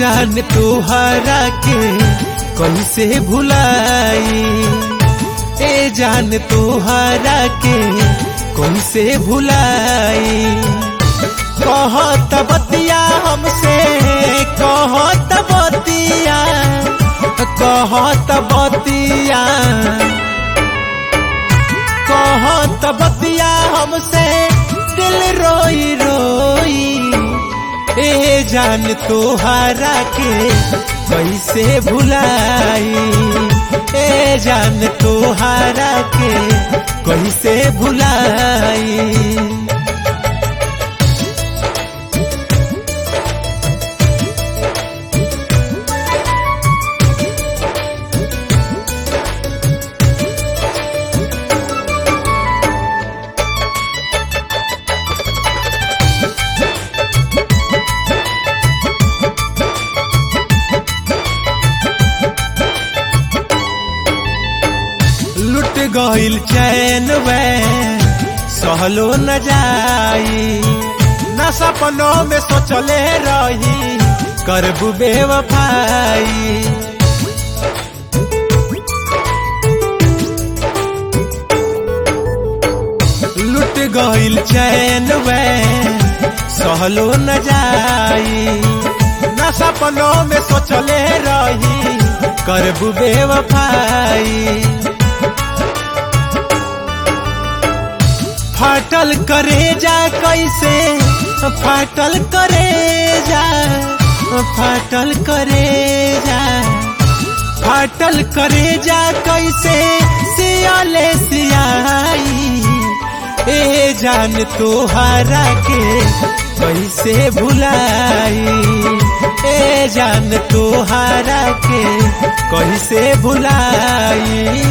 जान तोहरा के कैसे भुलाई, ए जान तोहरा के कैसे भुलाई। कहत बतिया हमसे कहत बतिया, कहत बतिया, कहत बतिया हमसे दिल रोई रोई। ए जान तोहरा के कैसे भुलाई, ए जान तोहरा के कैसे भुलाई। लुट गइल चैन वे सहलो न जाई, न सपनों में सोचले रही करबू बेवफाई। लुट गइल चैन वे सहलो न जाई, न सपनों में सोचले रही करबू बेवफाई। फाटल करेजा कैसे, फाटल करेजा, फाटल करेजा, फाटल करेजा कैसे सियाले सियाई। ए जान तोहरा के कैसे भुलाई, ए जान तोहरा के कैसे भुलाई।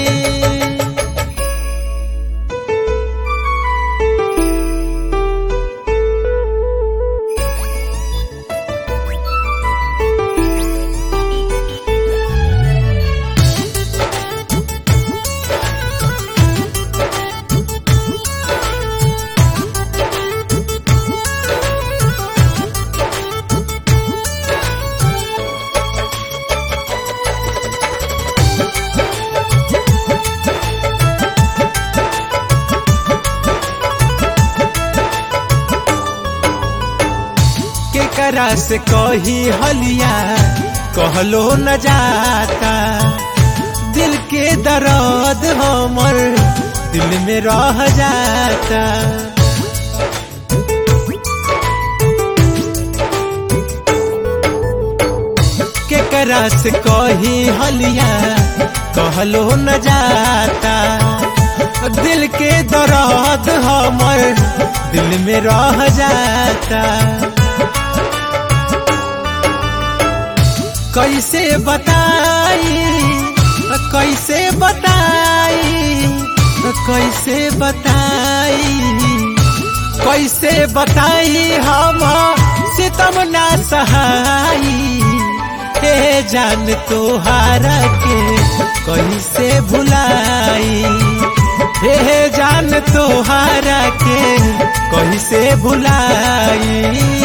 केकरा से कही हलिया कहलो न जाता, दिल के दर्द हमर दिल में रह जाता। केकरा से कही हलिया कहलो न जाता, दिल के दर्द हमर दिल में रह जाता। कैसे बताई, कैसे बताई, कैसे बताई, कैसे बताई हम सितम ना सहाई। हे जान तोहरा के कैसे भुलाई, हे जान तोहरा के कैसे भुलाई।